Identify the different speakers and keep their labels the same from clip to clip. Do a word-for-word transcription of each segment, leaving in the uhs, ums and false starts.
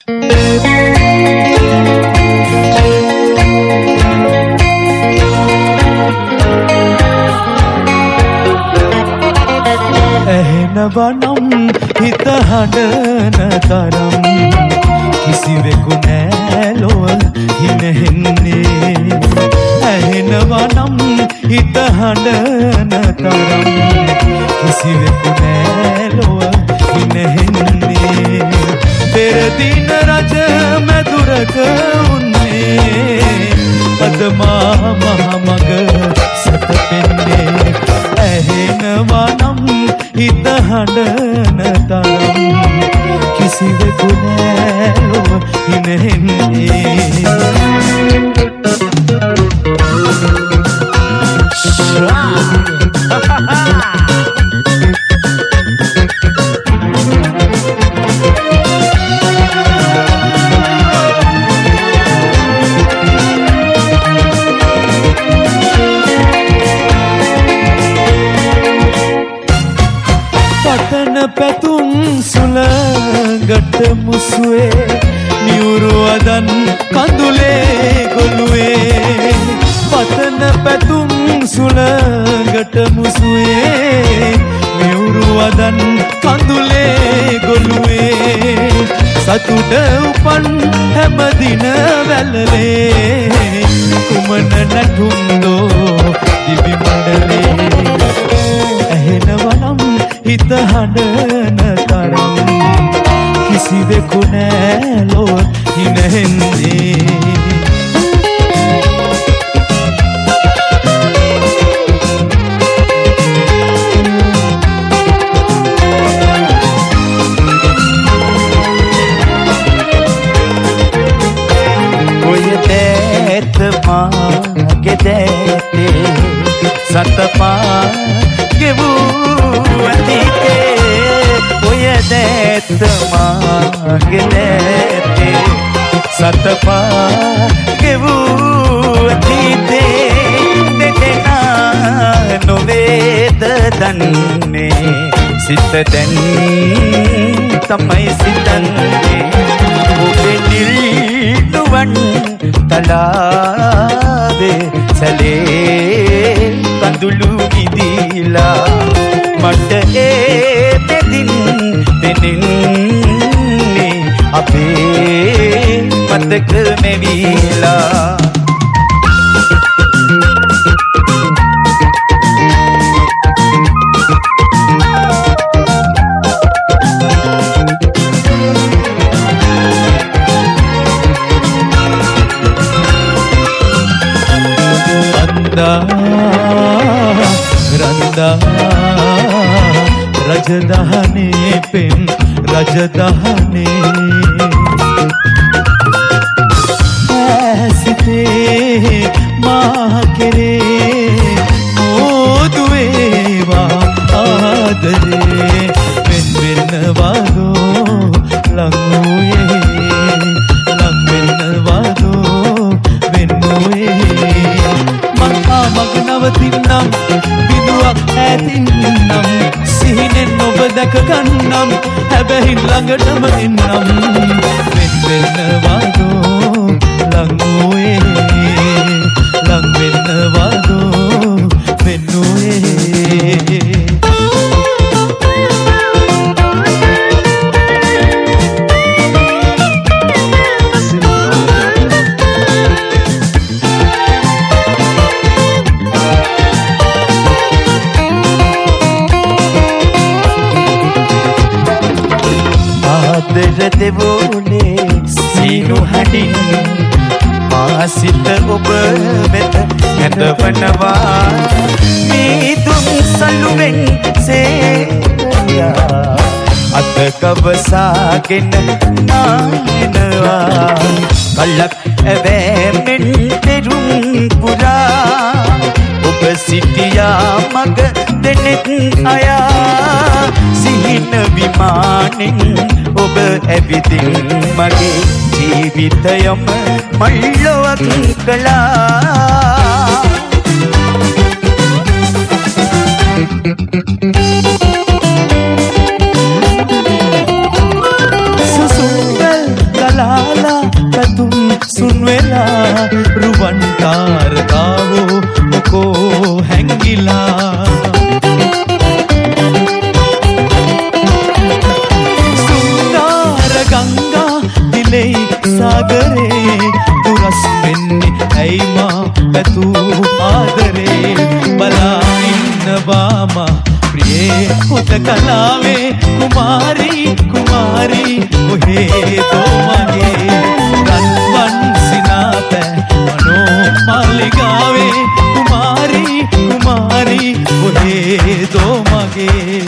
Speaker 1: ඇහෙනවනම් හිත හඬන තරම් කිසිවෙකු නෑ ලොව හිනහෙන්නේ. ඇහෙනවනම් හිත හඬන තරම් කිසිවෙකු නෑ ලොව හිනහෙන්නේ. පෙරදින රජ මැදුරක උන්නේ පදමා මහමග සැතපෙන්නේ. ඇහෙනවනම් හිත හඬන තරම් කිසිවෙකු නෑ ලොව හිනහෙන්නේ. පැතුම් සුළඟට මුසුවේ නිවුරුවදන් කඳුලේ ගොළුවේ. පතන පැතුම් සුළඟට මුසුවේ නිවුරුවදන් කඳුලේ ගොළුවේ. සතුට උපන් හැමදින වැළලේ කුමන නැටුම්දෝ දිවි මණ්ඩලේ. ඇහෙනවනම් හිත හඬන තරම් කිසිවෙකු නෑ ලොව හිනහෙන්නේ. ඔය දෑත මාගේ දෑතේ සතපා ගෙවූ අතීතේ. ඔය දෑත මාගේ දෑතේ සතපා ගෙවූ අතීතේ. දෙදෙනා නොවේද දන්නේ සිත දැන් තමයි සිතන්නේ. ඔබේ නිල්නුවන් තලාවේ සැලේ කඳුළු විදිලා මට ඒ දෙදින් දෙනින්නේ අපේ මතක මෙවිලා. රන්දා රජදහනේ පෙම් රජදහනේ. ඇසිතේ මා කෙරේ මෝදුවේවා ආදරේ. වෙන් වෙන්නවාදෝ ලංවුයේ ලං වෙන්නවාදෝ වෙන්නුවේ. මං ආමග නවතින්නම් බිඳුවක් ඈතින්නම් සිහිනෙන් ඔබ දැක ගන්නම් හැබැයි ළඟටම එන්නම්. වෙන් වෙන්නවාදෝ ලංවුයේ ලං වෙන්නවාදෝ වෙන්නුවේ. ආදර දෙවුනේ සීනු හඬින් මා සිත ඔබ වෙත ඇඳවනවා. මේ දුම් සලුවෙන් සේයා අත කවසාගෙන නානවා. කලක් ඇවෑමෙන් පෙරුම් පුරා ඔබ සිටියා මග දෙනෙත් අයා. සිහින විමානෙන් ඔබ ඇවිදින් මගේ ජීවිතයම මල්ලොවක් කළා. සුසුම්වැල් ගලා ඇවිල්ලෙයි සාගරේ දුරස් වෙන්නේ ඇයි මා පැතූ ආදරේ බලා ඉන්නවාම ප්‍රියේ හුදකලාවේ කුමාරි කුමාරි ඔහේදෝ මගේ රන්වන් සිනාත මනෝ මාලිගාවේ කුමාරි කුමාරි ඔහේදෝ මගේ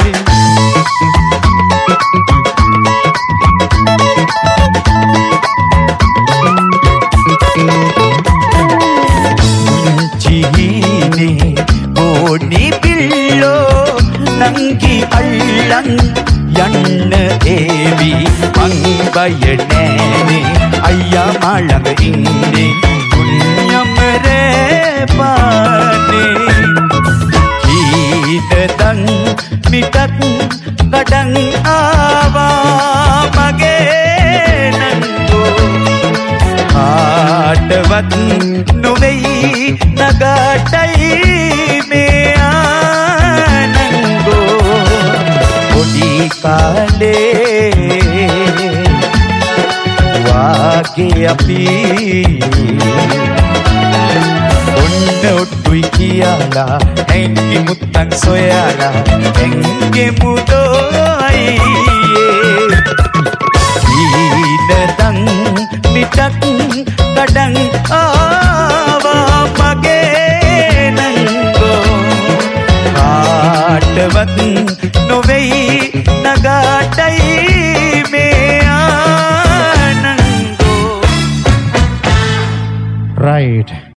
Speaker 1: නංගි අල්ලන් යන්න ඒවි මං බය නෑනේ අයියා මා ළඟ ඉන්නේ පුණ්‍යමරේ පානේ කීතදන් මිටක් ගඩන් ආවා මගේ නංගෝ කාටවත් නොවෙයි නගටයි මේ කාලේ වාගේ අපි ඔන්න ඔට්ටුයි කියලා හැංගි මුත්තන් සොයාලා හැංගෙ මුදෝයි ඊනදන් මිටක් ගඩන් ආවා මගේ නංගෝ කාටවත් නොවෙයි නගටයි මේ ආනන්දෝ
Speaker 2: right